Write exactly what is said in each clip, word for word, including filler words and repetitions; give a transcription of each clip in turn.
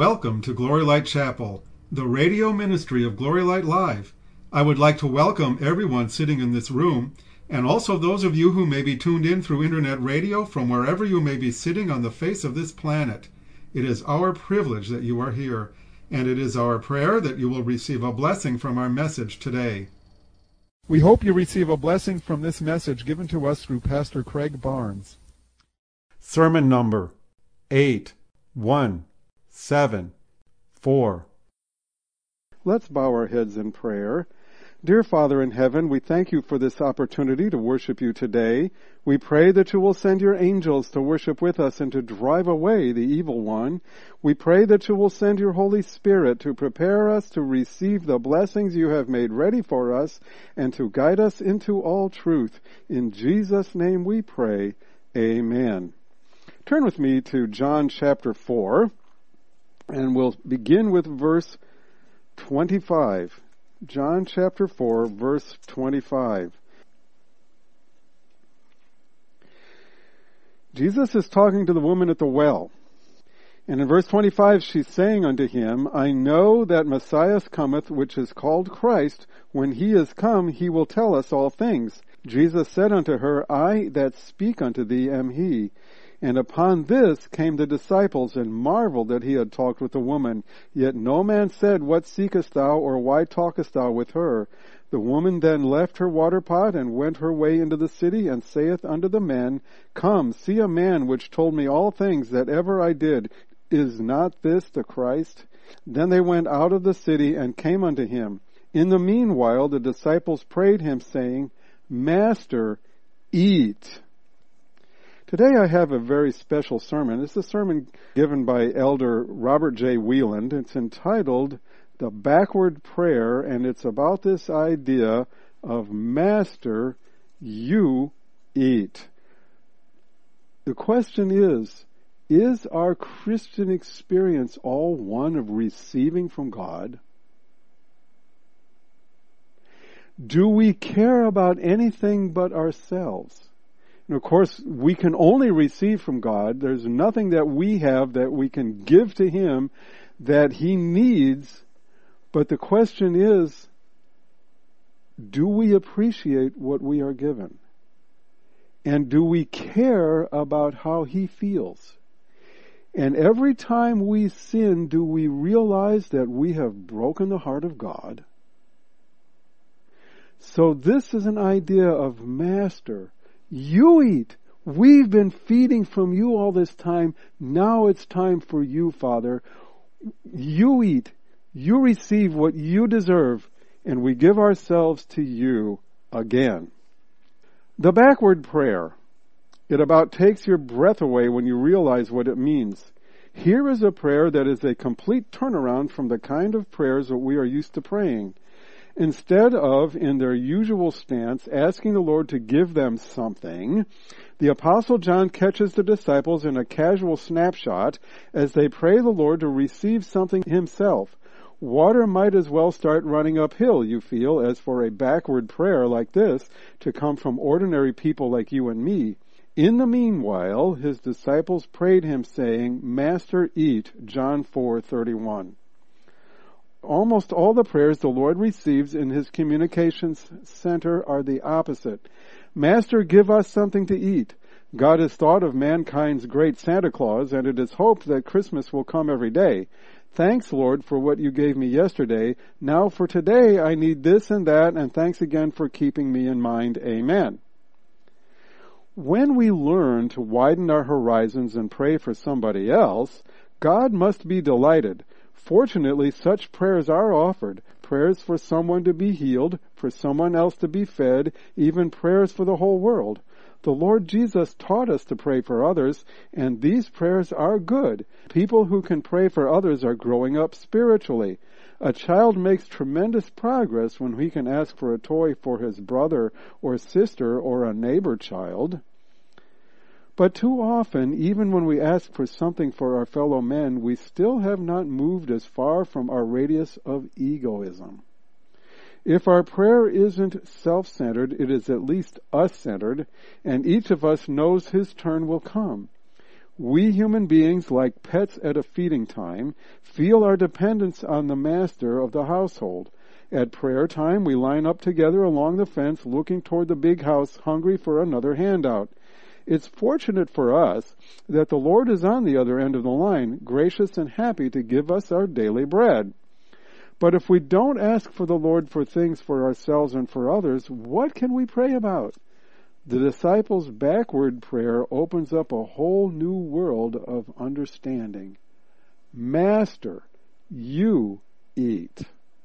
Welcome to Glory Light Chapel, the radio ministry of Glory Light Live. I would like to welcome everyone sitting in this room, and also those of you who may be tuned in through internet radio from wherever you may be sitting on the face of this planet. It is our privilege that you are here, and it is our prayer that you will receive a blessing from our message today. We hope you receive a blessing from this message given to us through Pastor Craig Barnes. Sermon number eight one seven four. Let's bow our heads in prayer. Dear Father in heaven, we thank you for this opportunity to worship you today. We pray that you will send your angels to worship with us and to drive away the evil one. We pray that you will send your Holy Spirit to prepare us to receive the blessings you have made ready for us and to guide us into all truth. In Jesus' name we pray. Amen. Turn with me to John chapter four, and we'll begin with verse twenty-five. John chapter four, verse twenty-five. Jesus is talking to the woman at the well. And in verse twenty-five, she's saying unto him, I know that Messiah cometh, which is called Christ. When he is come, he will tell us all things. Jesus said unto her, I that speak unto thee am he. And upon this came the disciples, and marveled that he had talked with the woman. Yet no man said, What seekest thou, or why talkest thou with her? The woman then left her water pot, and went her way into the city, and saith unto the men, Come, see a man which told me all things that ever I did. Is not this the Christ? Then they went out of the city, and came unto him. In the meanwhile the disciples prayed him, saying, Master, eat. Today I have a very special sermon. It's a sermon given by Elder Robert J. Wieland. It's entitled The Backward Prayer, and it's about this idea of Master, you eat. The question is, is our Christian experience all one of receiving from God? Do we care about anything but ourselves? And of course, we can only receive from God. There's nothing that we have that we can give to Him that He needs. But the question is, do we appreciate what we are given? And do we care about how He feels? And every time we sin, do we realize that we have broken the heart of God? So this is an idea of Master. You eat. We've been feeding from you all this time. Now it's time for you, Father. You eat. You receive what you deserve, and we give ourselves to you again. The backward prayer. It about takes your breath away when you realize what it means. Here is a prayer that is a complete turnaround from the kind of prayers that we are used to praying. Instead of, in their usual stance, asking the Lord to give them something, the Apostle John catches the disciples in a casual snapshot as they pray the Lord to receive something himself. Water might as well start running uphill, you feel, as for a backward prayer like this to come from ordinary people like you and me. In the meanwhile, his disciples prayed him, saying, Master, eat, John four thirty-one. Almost all the prayers the Lord receives in His communications center are the opposite. Master, give us something to eat. God has thought of mankind's great Santa Claus, and it is hoped that Christmas will come every day. Thanks, Lord, for what you gave me yesterday. Now for today I need this and that, and thanks again for keeping me in mind. Amen. When we learn to widen our horizons and pray for somebody else, God must be delighted. Fortunately, such prayers are offered. Prayers for someone to be healed, for someone else to be fed, even prayers for the whole world. The Lord Jesus taught us to pray for others, and these prayers are good. People who can pray for others are growing up spiritually. A child makes tremendous progress when he can ask for a toy for his brother or sister or a neighbor child. But too often, even when we ask for something for our fellow men, we still have not moved as far from our radius of egoism. If our prayer isn't self-centered, it is at least us-centered, and each of us knows his turn will come. We human beings, like pets at a feeding time, feel our dependence on the master of the household. At prayer time, we line up together along the fence, looking toward the big house, hungry for another handout. It's fortunate for us that the Lord is on the other end of the line, gracious and happy to give us our daily bread. But if we don't ask for the Lord for things for ourselves and for others, what can we pray about? The disciples' backward prayer opens up a whole new world of understanding. Master, you eat.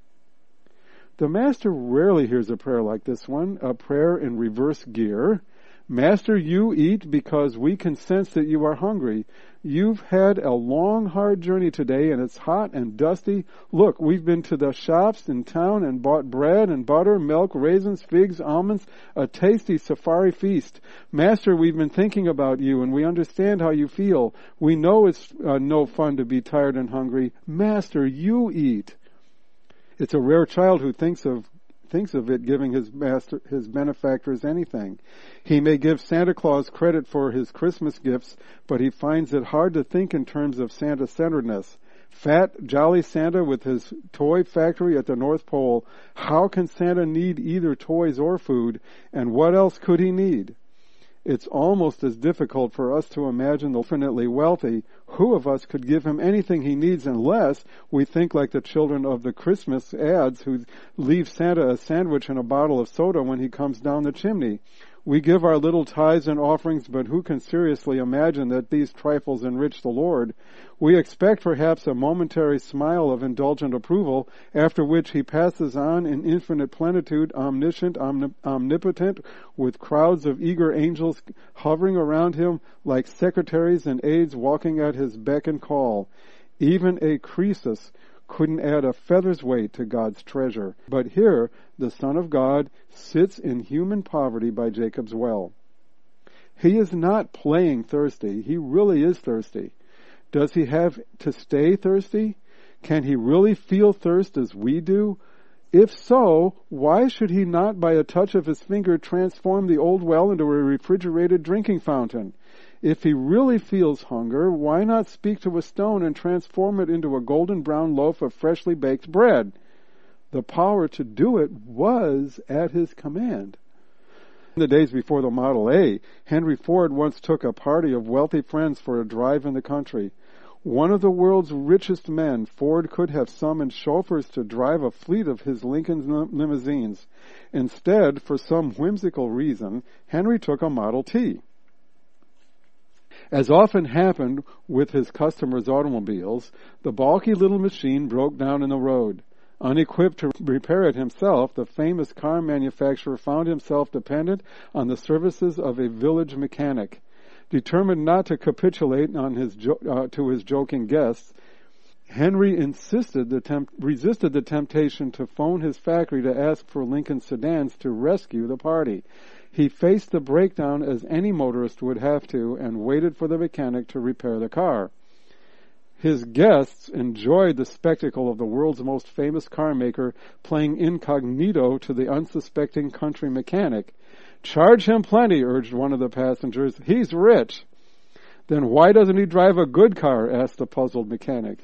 The Master rarely hears a prayer like this one, a prayer in reverse gear. Master, you eat because we can sense that you are hungry. You've had a long, hard journey today, and it's hot and dusty. Look, we've been to the shops in town and bought bread and butter, milk, raisins, figs, almonds, a tasty safari feast. Master, we've been thinking about you, and we understand how you feel. We know it's uh, no fun to be tired and hungry. Master, you eat. It's a rare child who thinks of thinks of it giving his master, his benefactors anything. He may give Santa Claus credit for his Christmas gifts, but he finds it hard to think in terms of Santa-centeredness. Fat, jolly Santa with his toy factory at the North Pole. How can Santa need either toys or food? And what else could he need? It's almost as difficult for us to imagine the infinitely wealthy. Who of us could give him anything he needs unless we think like the children of the Christmas ads who leave Santa a sandwich and a bottle of soda when he comes down the chimney? We give our little tithes and offerings, but who can seriously imagine that these trifles enrich the Lord? We expect perhaps a momentary smile of indulgent approval, after which he passes on in infinite plenitude, omniscient, omnip- omnipotent, with crowds of eager angels hovering around him like secretaries and aides walking at his beck and call. Even a Croesus couldn't add a feather's weight to God's treasure. But here, the Son of God sits in human poverty by Jacob's well. He is not playing thirsty. He really is thirsty. Does he have to stay thirsty? Can he really feel thirst as we do? If so, why should he not by a touch of his finger transform the old well into a refrigerated drinking fountain? If he really feels hunger, why not speak to a stone and transform it into a golden brown loaf of freshly baked bread? The power to do it was at his command. In the days before the Model A, Henry Ford once took a party of wealthy friends for a drive in the country. One of the world's richest men, Ford could have summoned chauffeurs to drive a fleet of his Lincoln limousines. Instead, for some whimsical reason, Henry took a Model T. As often happened with his customers' automobiles, the bulky little machine broke down in the road. Unequipped to repair it himself, the famous car manufacturer found himself dependent on the services of a village mechanic. Determined not to capitulate on his jo- uh, to his joking guests, Henry insisted the temp- resisted the temptation to phone his factory to ask for Lincoln sedans to rescue the party. He faced the breakdown as any motorist would have to and waited for the mechanic to repair the car. His guests enjoyed the spectacle of the world's most famous car maker playing incognito to the unsuspecting country mechanic. "Charge him plenty," urged one of the passengers. "He's rich." "Then why doesn't he drive a good car?" asked the puzzled mechanic.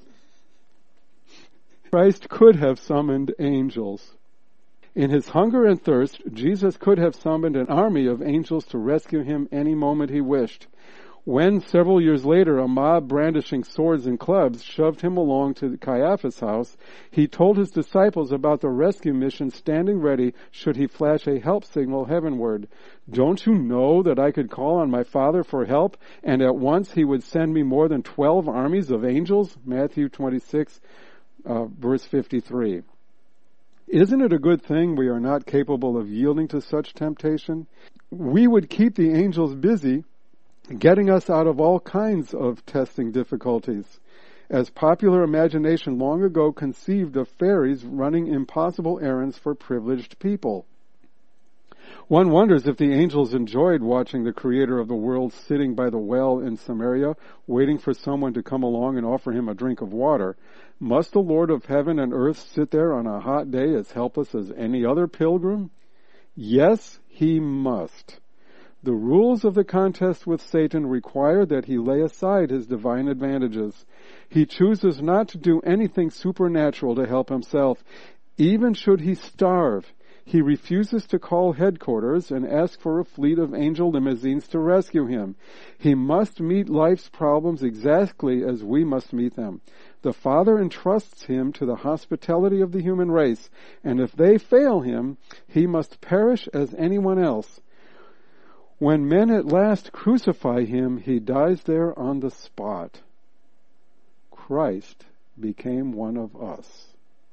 Christ could have summoned angels. In his hunger and thirst, Jesus could have summoned an army of angels to rescue him any moment he wished. When, several years later, a mob brandishing swords and clubs shoved him along to Caiaphas' house, he told his disciples about the rescue mission standing ready should he flash a help signal heavenward. "Don't you know that I could call on my Father for help, and at once he would send me more than twelve armies of angels?" Matthew twenty-six, uh, verse fifty-three. Isn't it a good thing we are not capable of yielding to such temptation? We would keep the angels busy getting us out of all kinds of testing difficulties. As popular imagination long ago conceived of fairies running impossible errands for privileged people. One wonders if the angels enjoyed watching the creator of the world sitting by the well in Samaria, waiting for someone to come along and offer him a drink of water. Must the Lord of heaven and earth sit there on a hot day as helpless as any other pilgrim? Yes, he must. The rules of the contest with Satan require that he lay aside his divine advantages. He chooses not to do anything supernatural to help himself. Even should he starve, he refuses to call headquarters and ask for a fleet of angel limousines to rescue him. He must meet life's problems exactly as we must meet them. The Father entrusts him to the hospitality of the human race, and if they fail him, he must perish as anyone else. When men at last crucify him, he dies there on the spot. Christ became one of us.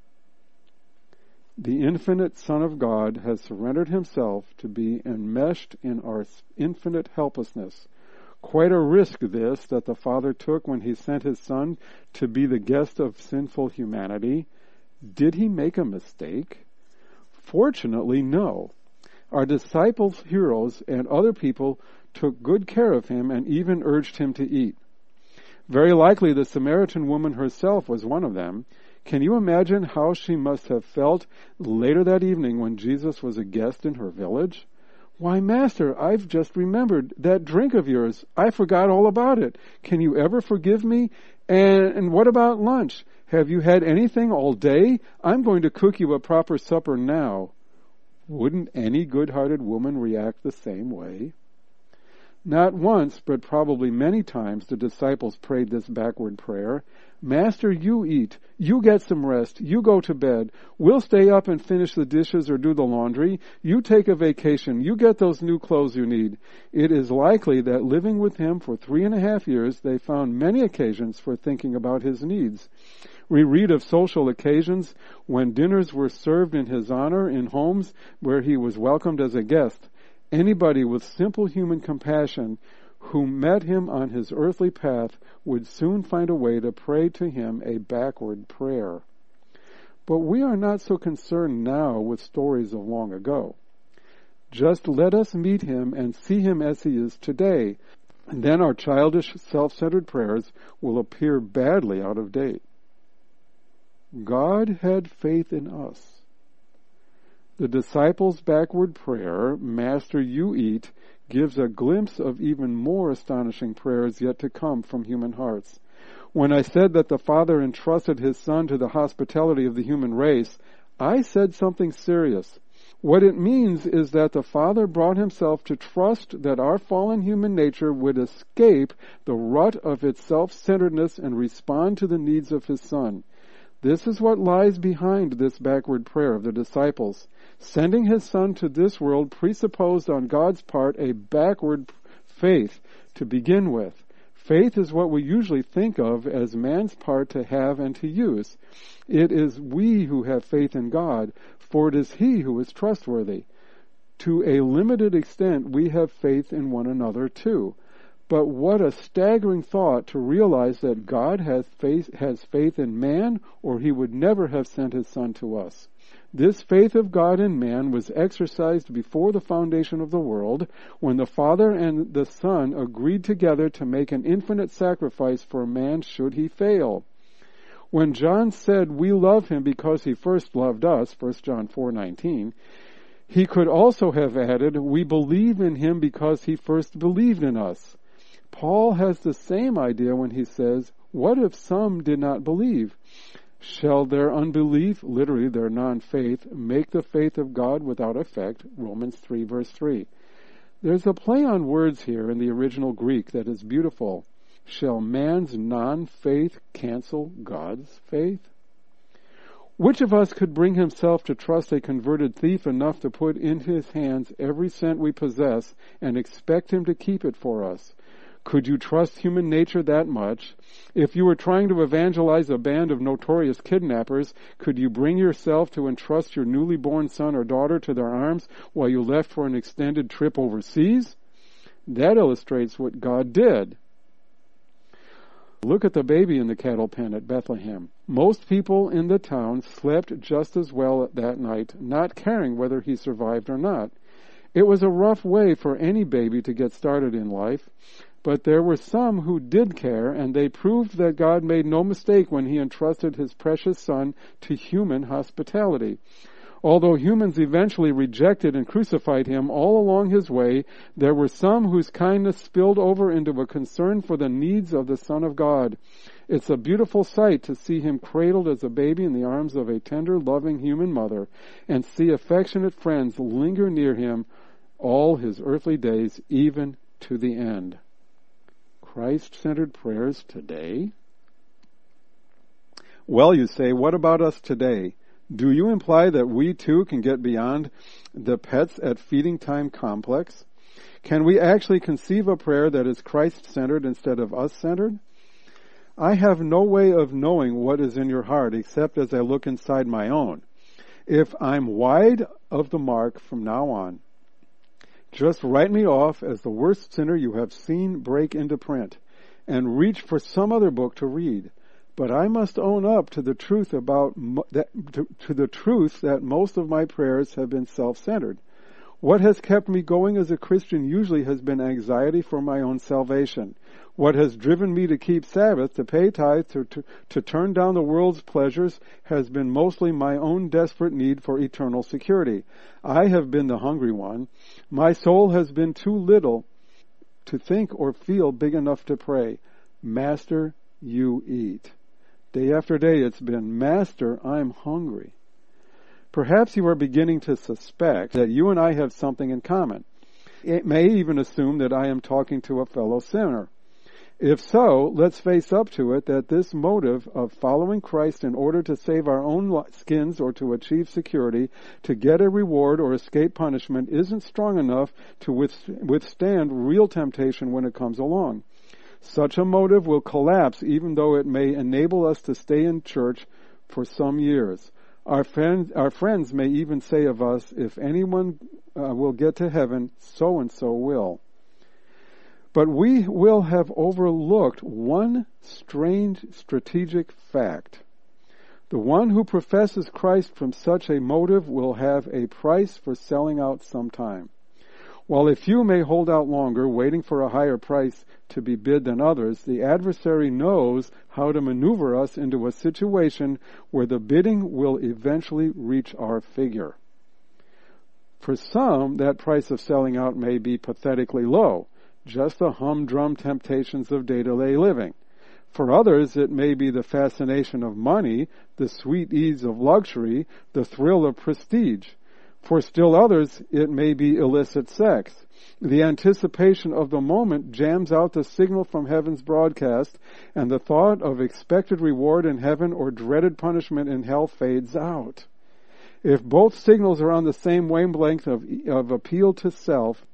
The infinite Son of God has surrendered himself to be enmeshed in our infinite helplessness. Quite a risk this that the Father took when he sent his Son to be the guest of sinful humanity. Did he make a mistake? Fortunately, no. Our disciples, heroes, and other people took good care of him and even urged him to eat. Very likely the Samaritan woman herself was one of them. Can you imagine how she must have felt later that evening when Jesus was a guest in her village? Why, Master, I've just remembered that drink of yours. I forgot all about it. Can you ever forgive me? And, and what about lunch? Have you had anything all day? I'm going to cook you a proper supper now. Wouldn't any good-hearted woman react the same way? Not once, but probably many times, the disciples prayed this backward prayer. Master, you eat. You get some rest. You go to bed. We'll stay up and finish the dishes or do the laundry. You take a vacation. You get those new clothes you need. It is likely that living with him for three and a half years, they found many occasions for thinking about his needs. We read of social occasions when dinners were served in his honor in homes where he was welcomed as a guest. Anybody with simple human compassion who met him on his earthly path would soon find a way to pray to him a backward prayer. But we are not so concerned now with stories of long ago. Just let us meet him and see him as he is today, and then our childish, self-centered prayers will appear badly out of date. God had faith in us. The disciples' backward prayer, Master, you eat, gives a glimpse of even more astonishing prayers yet to come from human hearts. When I said that the Father entrusted his Son to the hospitality of the human race, I said something serious. What it means is that the Father brought himself to trust that our fallen human nature would escape the rut of its self-centeredness and respond to the needs of his Son. This is what lies behind this backward prayer of the disciples. Sending his Son to this world presupposed on God's part a backward faith to begin with. Faith is what we usually think of as man's part to have and to use. It is we who have faith in God, for it is he who is trustworthy. To a limited extent, we have faith in one another too. But what a staggering thought to realize that God has faith, has faith in man, or he would never have sent his Son to us. This faith of God in man was exercised before the foundation of the world, when the Father and the Son agreed together to make an infinite sacrifice for man should he fail. When John said, we love him because he first loved us, First John four nineteen, he could also have added, we believe in him because he first believed in us. Paul has the same idea when he says, what if some did not believe? Shall their unbelief, literally their non-faith, make the faith of God without effect? Romans three verse three. There's a play on words here in the original Greek that is beautiful. Shall man's non-faith cancel God's faith? Which of us could bring himself to trust a converted thief enough to put in his hands every cent we possess and expect him to keep it for us? Could you trust human nature that much? If you were trying to evangelize a band of notorious kidnappers, could you bring yourself to entrust your newly born son or daughter to their arms while you left for an extended trip overseas? That illustrates what God did. Look at the baby in the cattle pen at Bethlehem. Most people in the town slept just as well that night, not caring whether he survived or not. It was a rough way for any baby to get started in life. But there were some who did care, and they proved that God made no mistake when he entrusted his precious Son to human hospitality. Although humans eventually rejected and crucified him, all along his way, there were some whose kindness spilled over into a concern for the needs of the Son of God. It's a beautiful sight to see him cradled as a baby in the arms of a tender, loving human mother, and see affectionate friends linger near him all his earthly days, even to the end. Christ-centered prayers today? Well, you say, what about us today? Do you imply that we too can get beyond the pets at feeding time complex? Can we actually conceive a prayer that is Christ-centered instead of us-centered? I have no way of knowing what is in your heart except as I look inside my own. If I'm wide of the mark from now on, just write me off as the worst sinner you have seen break into print, and reach for some other book to read. But I must own up to the truth about mo- that, to, to the truth that most of my prayers have been self-centered. What has kept me going as a Christian usually has been anxiety for my own salvation. What has driven me to keep Sabbath, to pay tithe, to, to, to turn down the world's pleasures, has been mostly my own desperate need for eternal security. I have been the hungry one. My soul has been too little to think or feel big enough to pray. Master, you eat. Day after day it's been, Master, I'm hungry. Perhaps you are beginning to suspect that you and I have something in common. It may even assume that I am talking to a fellow sinner. If so, let's face up to it that this motive of following Christ in order to save our own skins or to achieve security, to get a reward or escape punishment, isn't strong enough to withstand real temptation when it comes along. Such a motive will collapse even though it may enable us to stay in church for some years. Our friends, our friends may even say of us, if anyone uh, will get to heaven, so and so will. But we will have overlooked one strange strategic fact. The one who professes Christ from such a motive will have a price for selling out sometime. While a few may hold out longer, waiting for a higher price to be bid than others, the adversary knows how to maneuver us into a situation where the bidding will eventually reach our figure. For some, that price of selling out may be pathetically low, just the humdrum temptations of day-to-day living. For others, it may be the fascination of money, the sweet ease of luxury, the thrill of prestige. For still others, it may be illicit sex. The anticipation of the moment jams out the signal from heaven's broadcast, and the thought of expected reward in heaven or dreaded punishment in hell fades out. If both signals are on the same wavelength of, of appeal to self,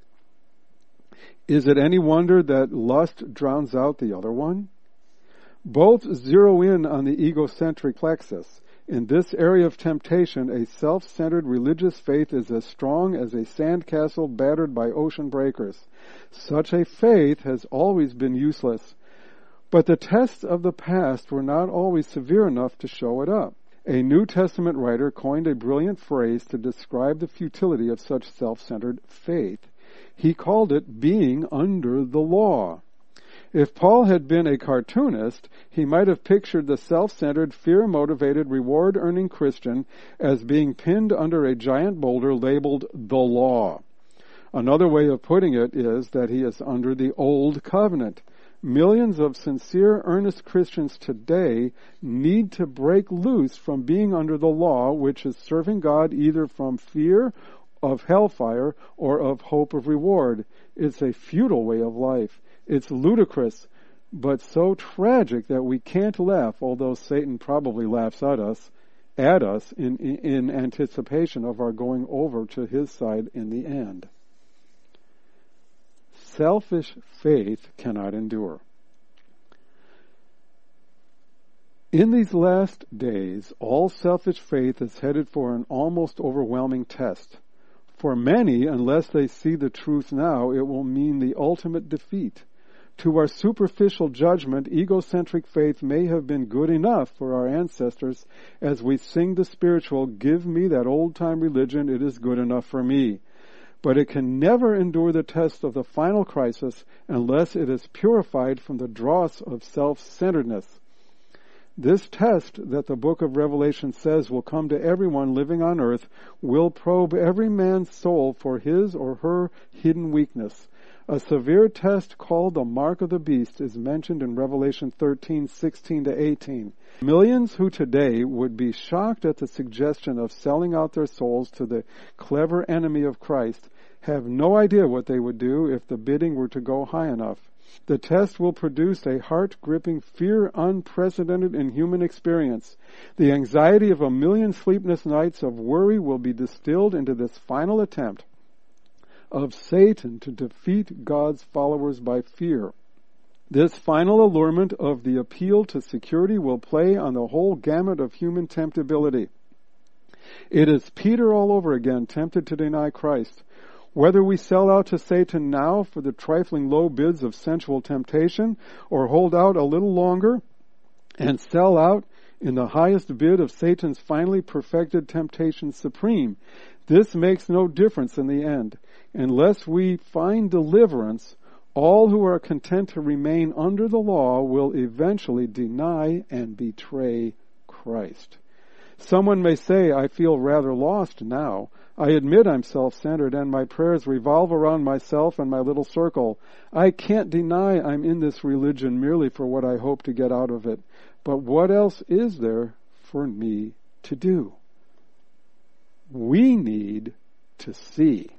is it any wonder that lust drowns out the other one? Both zero in on the egocentric plexus. In this area of temptation, a self-centered religious faith is as strong as a sandcastle battered by ocean breakers. Such a faith has always been useless. But the tests of the past were not always severe enough to show it up. A New Testament writer coined a brilliant phrase to describe the futility of such self-centered faith. He called it being under the law. If Paul had been a cartoonist, he might have pictured the self-centered, fear-motivated, reward-earning Christian as being pinned under a giant boulder labeled the law. Another way of putting it is that he is under the old covenant. Millions of sincere, earnest Christians today need to break loose from being under the law, which is serving God either from fear of hellfire or of hope of reward. It's a futile way of life. It's ludicrous, but so tragic that we can't laugh, although Satan probably laughs at us, at us in, in, in anticipation of our going over to his side in the end. Selfish faith cannot endure. In these last days, all selfish faith is headed for an almost overwhelming test. For many, unless they see the truth now, it will mean the ultimate defeat. To our superficial judgment, egocentric faith may have been good enough for our ancestors as we sing the spiritual, "Give me that old-time religion, it is good enough for me." But it can never endure the test of the final crisis unless it is purified from the dross of self-centeredness. This test that the book of Revelation says will come to everyone living on earth will probe every man's soul for his or her hidden weakness. A severe test called the mark of the beast is mentioned in Revelation thirteen, sixteen to eighteen. Millions who today would be shocked at the suggestion of selling out their souls to the clever enemy of Christ have no idea what they would do if the bidding were to go high enough. The test will produce a heart-gripping fear unprecedented in human experience. The anxiety of a million sleepless nights of worry will be distilled into this final attempt of Satan to defeat God's followers by fear. This final allurement of the appeal to security will play on the whole gamut of human temptability. It is Peter all over again, tempted to deny Christ. Whether we sell out to Satan now for the trifling low bids of sensual temptation, or hold out a little longer and sell out in the highest bid of Satan's finally perfected temptation supreme, this makes no difference in the end. Unless we find deliverance, all who are content to remain under the law will eventually deny and betray Christ. Someone may say, I feel rather lost now. I admit I'm self-centered and my prayers revolve around myself and my little circle. I can't deny I'm in this religion merely for what I hope to get out of it. But what else is there for me to do? We need to see.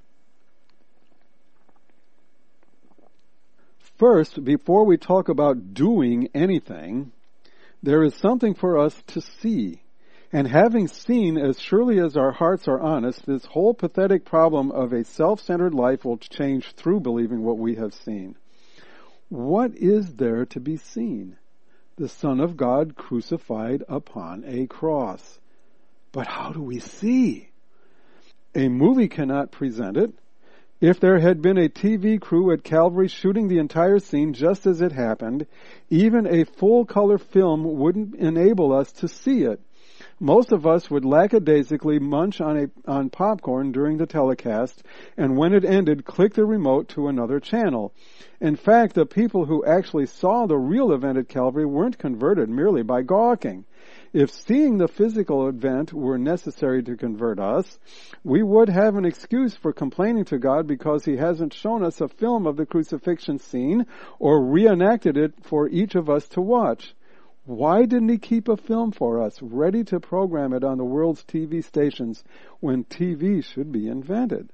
First, before we talk about doing anything, there is something for us to see. And having seen, as surely as our hearts are honest, this whole pathetic problem of a self-centered life will change through believing what we have seen. What is there to be seen? The Son of God crucified upon a cross. But how do we see? A movie cannot present it. If there had been a T V crew at Calvary shooting the entire scene just as it happened, even a full-color film wouldn't enable us to see it. Most of us would lackadaisically munch on a on popcorn during the telecast, and when it ended, click the remote to another channel. In fact, the people who actually saw the real event at Calvary weren't converted merely by gawking. If seeing the physical event were necessary to convert us, we would have an excuse for complaining to God because He hasn't shown us a film of the crucifixion scene or reenacted it for each of us to watch. Why didn't He keep a film for us, ready to program it on the world's T V stations when T V should be invented?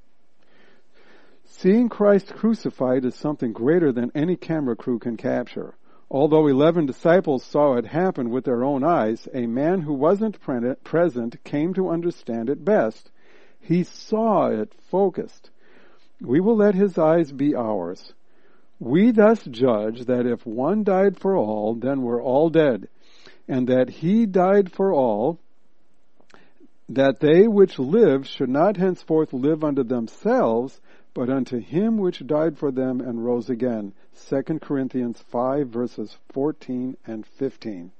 Seeing Christ crucified is something greater than any camera crew can capture. Although eleven disciples saw it happen with their own eyes, a man who wasn't pre- present came to understand it best. He saw it focused. We will let his eyes be ours. We thus judge that if one died for all, then we're all dead, and that he died for all, that they which live should not henceforth live unto themselves, but unto him which died for them and rose again. Second Corinthians five, verses fourteen and fifteen.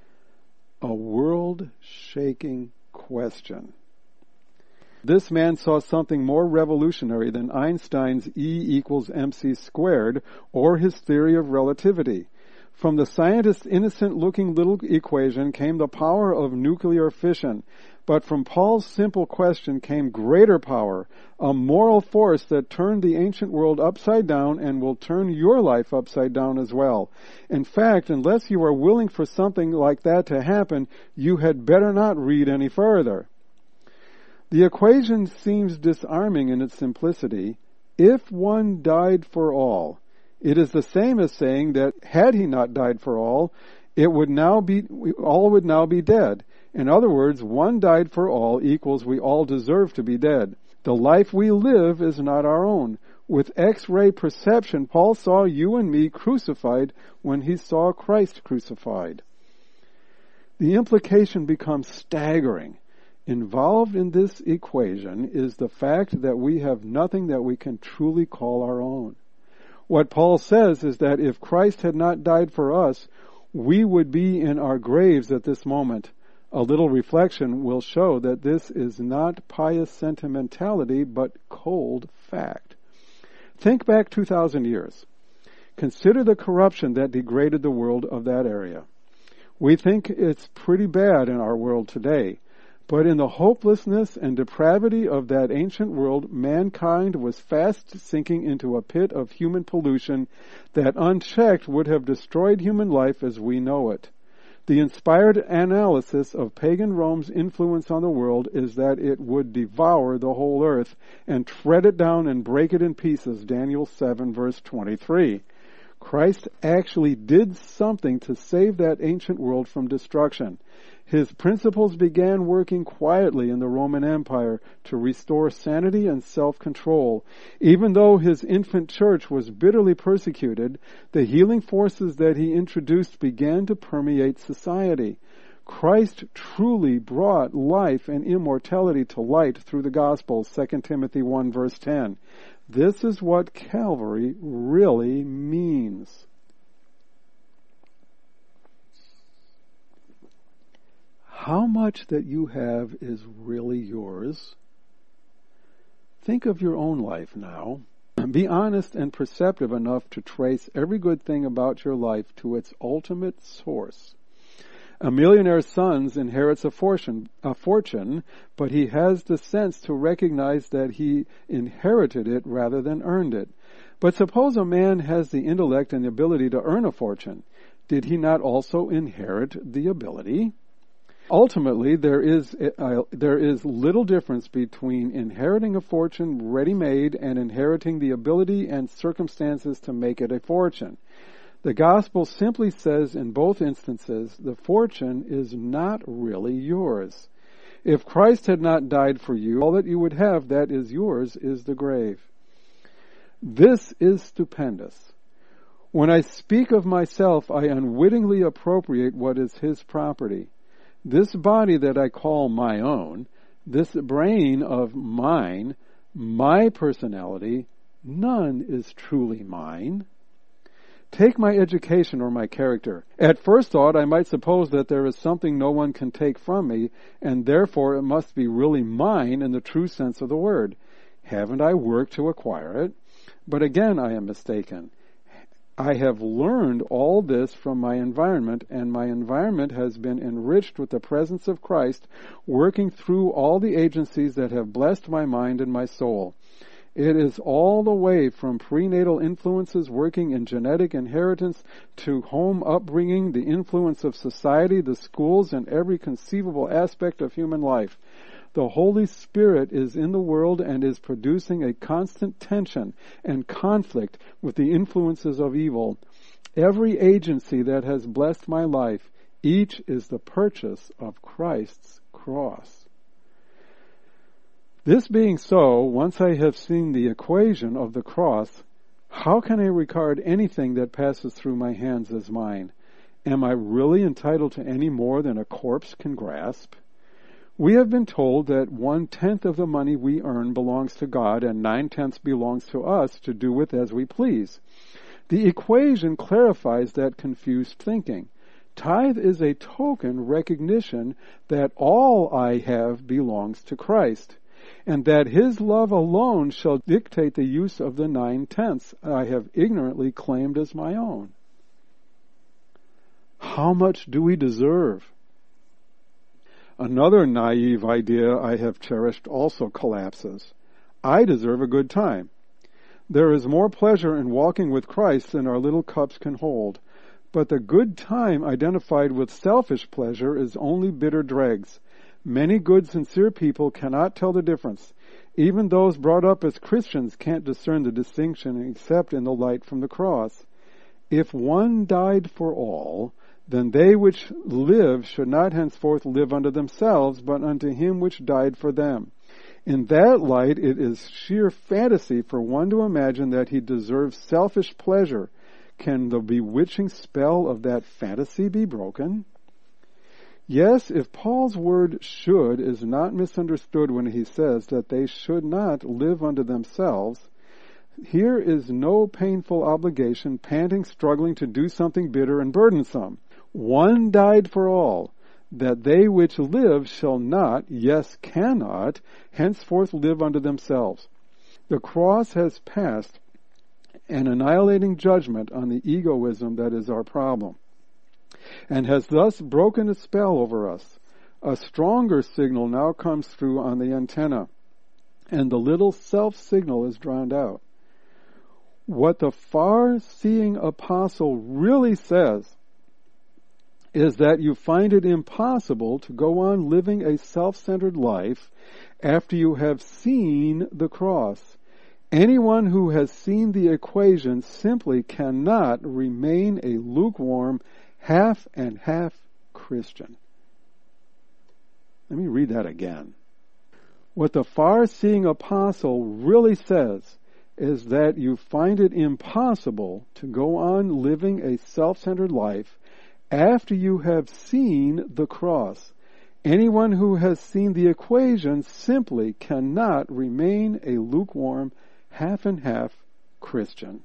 A world-shaking question. This man saw something more revolutionary than Einstein's E equals mc squared or his theory of relativity. From the scientist's innocent-looking little equation came the power of nuclear fission. But from Paul's simple question came greater power, a moral force that turned the ancient world upside down and will turn your life upside down as well. In fact, unless you are willing for something like that to happen, you had better not read any further. The equation seems disarming in its simplicity. If one died for all, it is the same as saying that had he not died for all, it would now be, all would now be dead. In other words, one died for all equals we all deserve to be dead. The life we live is not our own. With X-ray perception, Paul saw you and me crucified when he saw Christ crucified. The implication becomes staggering. Involved in this equation is the fact that we have nothing that we can truly call our own. What Paul says is that if Christ had not died for us, we would be in our graves at this moment. A little reflection will show that this is not pious sentimentality, but cold fact. Think back two thousand years. Consider the corruption that degraded the world of that area. We think it's pretty bad in our world today. But in the hopelessness and depravity of that ancient world, mankind was fast sinking into a pit of human pollution that unchecked would have destroyed human life as we know it. The inspired analysis of pagan Rome's influence on the world is that it would devour the whole earth and tread it down and break it in pieces, Daniel seven verse twenty-three. Christ actually did something to save that ancient world from destruction. His principles began working quietly in the Roman Empire to restore sanity and self-control. Even though his infant church was bitterly persecuted, the healing forces that he introduced began to permeate society. Christ truly brought life and immortality to light through the Gospels, Second Timothy one verse ten. This is what Calvary really means. How much that you have is really yours? Think of your own life now. Be honest and perceptive enough to trace every good thing about your life to its ultimate source. A millionaire's son inherits a fortune, a fortune, but he has the sense to recognize that he inherited it rather than earned it. But suppose a man has the intellect and the ability to earn a fortune. Did he not also inherit the ability? Ultimately, there is uh, there is little difference between inheriting a fortune ready-made and inheriting the ability and circumstances to make it a fortune. The gospel simply says in both instances, the fortune is not really yours. If Christ had not died for you, all that you would have that is yours is the grave. This is stupendous. When I speak of myself, I unwittingly appropriate what is his property. This body that I call my own, this brain of mine, my personality, none is truly mine. Take my education or my character. At first thought, I might suppose that there is something no one can take from me, and therefore it must be really mine in the true sense of the word. Haven't I worked to acquire it? But again, I am mistaken. I have learned all this from my environment, and my environment has been enriched with the presence of Christ, working through all the agencies that have blessed my mind and my soul. It is all the way from prenatal influences working in genetic inheritance to home upbringing, the influence of society, the schools, and every conceivable aspect of human life. The Holy Spirit is in the world and is producing a constant tension and conflict with the influences of evil. Every agency that has blessed my life, each is the purchase of Christ's cross. This being so, once I have seen the equation of the cross, how can I regard anything that passes through my hands as mine? Am I really entitled to any more than a corpse can grasp? We have been told that one-tenth of the money we earn belongs to God and nine-tenths belongs to us to do with as we please. The equation clarifies that confused thinking. Tithe is a token recognition that all I have belongs to Christ, and that his love alone shall dictate the use of the nine-tenths I have ignorantly claimed as my own. How much do we deserve? Another naive idea I have cherished also collapses. I deserve a good time. There is more pleasure in walking with Christ than our little cups can hold. But the good time identified with selfish pleasure is only bitter dregs. Many good, sincere people cannot tell the difference. Even those brought up as Christians can't discern the distinction except in the light from the cross. If one died for all, then they which live should not henceforth live unto themselves, but unto him which died for them. In that light, it is sheer fantasy for one to imagine that he deserves selfish pleasure. Can the bewitching spell of that fantasy be broken? Yes, if Paul's word should is not misunderstood when he says that they should not live unto themselves, here is no painful obligation, panting, struggling to do something bitter and burdensome. One died for all, that they which live shall not, yes, cannot, henceforth live unto themselves. The cross has passed an annihilating judgment on the egoism that is our problem. and has thus broken a spell over us. A stronger signal now comes through on the antenna, and the little self-signal is drowned out. What the far-seeing apostle really says is that you find it impossible to go on living a self-centered life after you have seen the cross. Anyone who has seen the equation simply cannot remain a lukewarm, half and half Christian. Let me read that again. What the far-seeing apostle really says is that you find it impossible to go on living a self-centered life after you have seen the cross. Anyone who has seen the equation simply cannot remain a lukewarm, half and half Christian.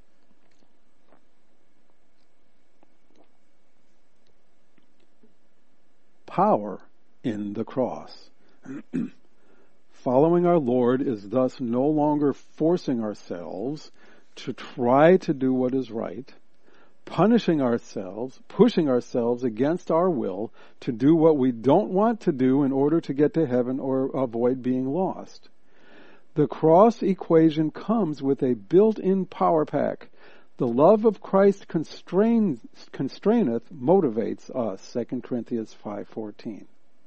Power in the cross. Following our Lord is thus no longer forcing ourselves to try to do what is right, punishing ourselves, pushing ourselves against our will to do what we don't want to do in order to get to heaven or avoid being lost. The cross equation comes with a built-in power pack. The love of Christ constrains, constraineth, motivates us, Second Corinthians five fourteen.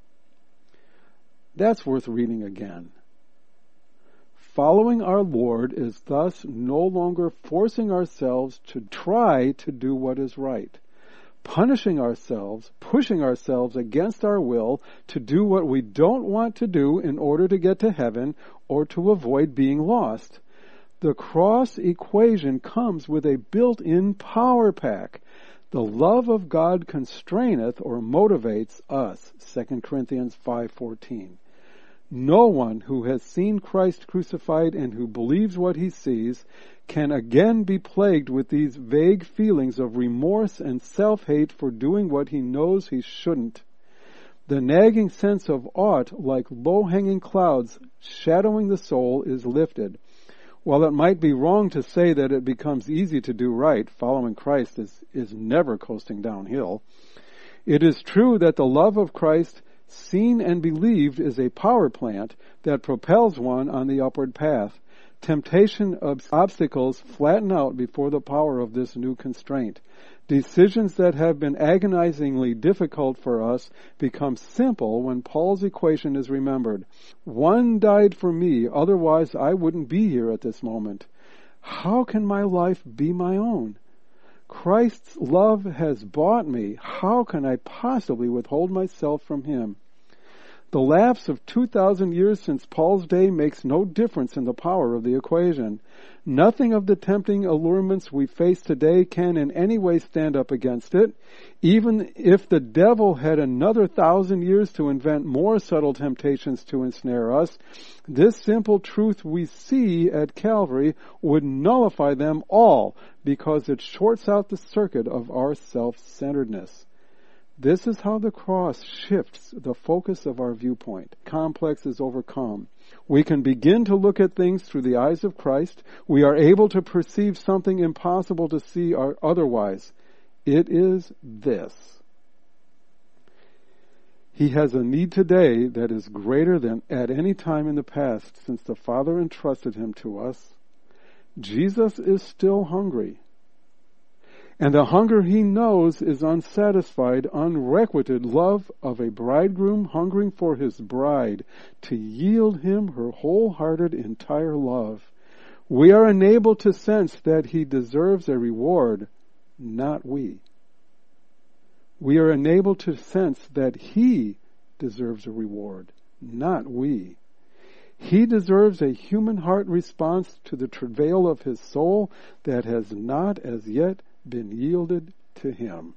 That's worth reading again. Following our Lord is thus no longer forcing ourselves to try to do what is right, punishing ourselves, pushing ourselves against our will to do what we don't want to do in order to get to heaven or to avoid being lost. The cross equation comes with a built-in power pack. The love of God constraineth or motivates us, Second Corinthians five fourteen. No one who has seen Christ crucified and who believes what he sees can again be plagued with these vague feelings of remorse and self-hate for doing what he knows he shouldn't. The nagging sense of ought, like low-hanging clouds shadowing the soul, is lifted. While it might be wrong to say that it becomes easy to do right, following Christ is, is never coasting downhill, it is true that the love of Christ, seen and believed, is a power plant that propels one on the upward path. Temptation ob- obstacles flatten out before the power of this new constraint. Decisions that have been agonizingly difficult for us become simple when Paul's equation is remembered. One died for me, otherwise I wouldn't be here at this moment. How can my life be my own? Christ's love has bought me. How can I possibly withhold myself from him? The lapse of two thousand years since Paul's day makes no difference in the power of the equation. Nothing of the tempting allurements we face today can in any way stand up against it. Even if the devil had another thousand years to invent more subtle temptations to ensnare us, this simple truth we see at Calvary would nullify them all because it shorts out the circuit of our self-centeredness. This is how the cross shifts the focus of our viewpoint. Complex is overcome. We can begin to look at things through the eyes of Christ. We are able to perceive something impossible to see otherwise. It is this. He has a need today that is greater than at any time in the past since the Father entrusted him to us. Jesus is still hungry. And the hunger he knows is unsatisfied, unrequited love of a bridegroom hungering for his bride to yield him her wholehearted, entire love. We are enabled to sense that he deserves a reward, not we. We are enabled to sense that he deserves a reward, not we. He deserves a human heart response to the travail of his soul that has not as yet been yielded to him.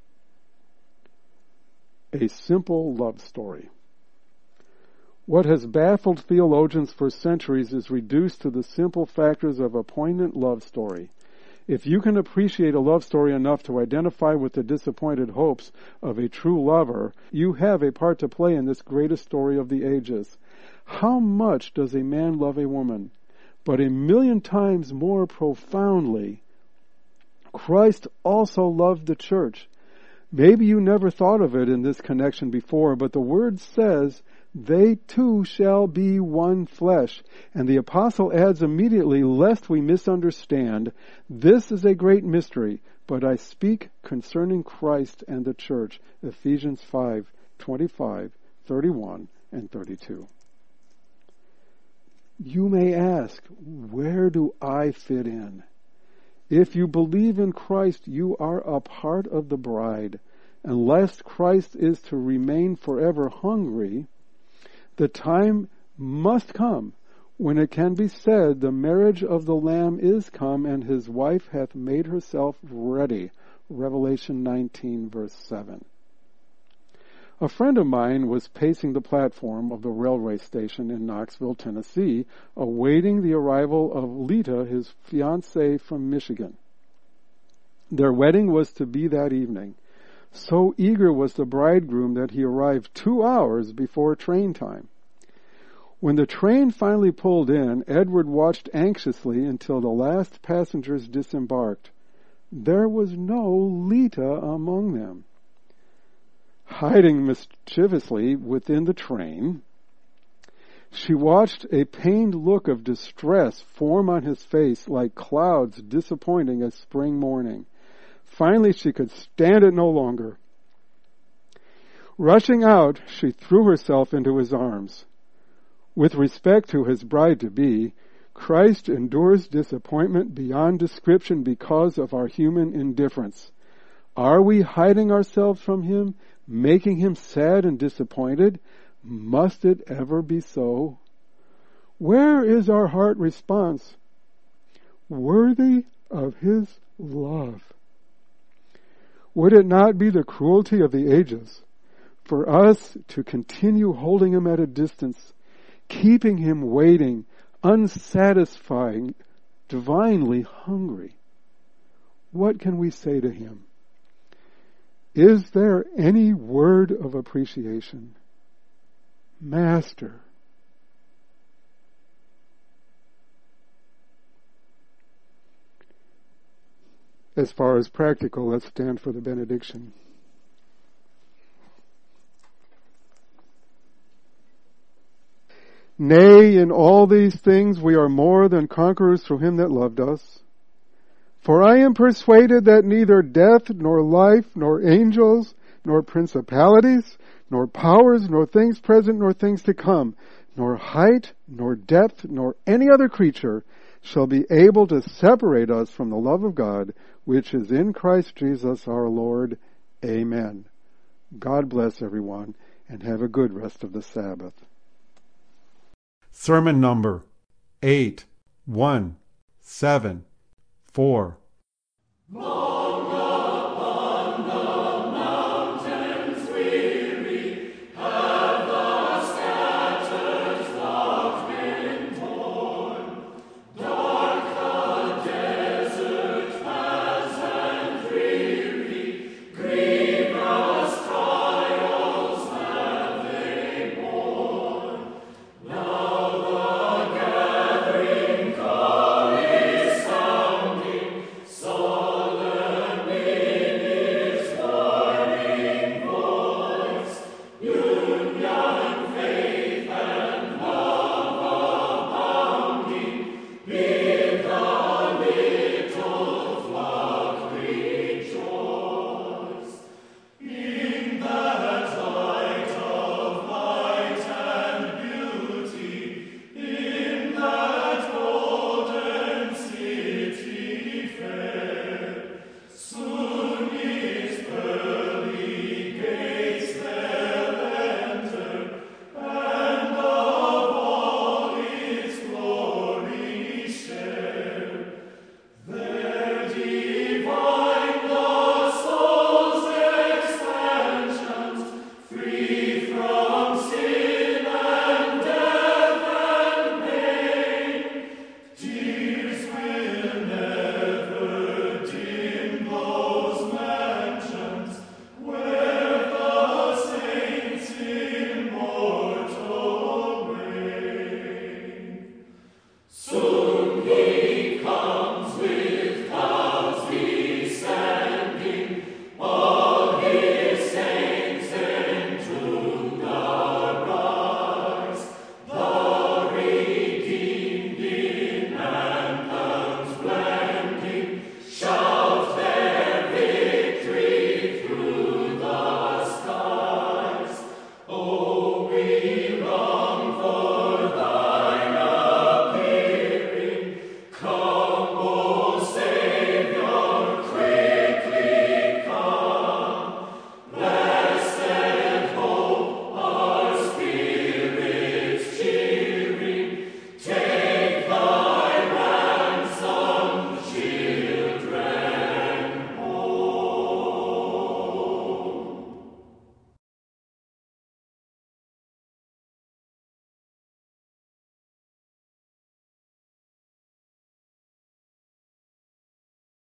A simple love story. What has baffled theologians for centuries is reduced to the simple factors of a poignant love story. If you can appreciate a love story enough to identify with the disappointed hopes of a true lover, you have a part to play in this greatest story of the ages. How much does a man love a woman? But a million times more profoundly, Christ also loved the church. Maybe you never thought of it in this connection before, but the word says, they two shall be one flesh. And the apostle adds immediately, lest we misunderstand, this is a great mystery, but I speak concerning Christ and the church. Ephesians five, twenty-five, thirty-one, and thirty-two. You may ask, where do I fit in? If you believe in Christ, you are a part of the bride. Unless Christ is to remain forever hungry, the time must come when it can be said, the marriage of the Lamb is come, and his wife hath made herself ready. Revelation nineteen, verse seven. A friend of mine was pacing the platform of the railway station in Knoxville, Tennessee, awaiting the arrival of Lita, his fiancée from Michigan. Their wedding was to be that evening. So eager was the bridegroom that he arrived two hours before train time. When the train finally pulled in, Edward watched anxiously until the last passengers disembarked. There was no Lita among them. Hiding mischievously within the train, she watched a pained look of distress form on his face like clouds disappointing a spring morning. Finally, she could stand it no longer. Rushing out, she threw herself into his arms. With respect to his bride-to-be, Christ endures disappointment beyond description because of our human indifference. Are we hiding ourselves from him, making him sad and disappointed? Must it ever be so? Where is our heart response? Worthy of his love. Would it not be the cruelty of the ages for us to continue holding him at a distance, keeping him waiting, unsatisfying, divinely hungry? What can we say to him? Is there any word of appreciation? Master. As far as practical, let's stand for the benediction. Nay, in all these things we are more than conquerors through him that loved us. For I am persuaded that neither death, nor life, nor angels, nor principalities, nor powers, nor things present, nor things to come, nor height, nor depth, nor any other creature shall be able to separate us from the love of God, which is in Christ Jesus our Lord. Amen. God bless everyone, and have a good rest of the Sabbath. Sermon number eight one seven four. Soon he comes with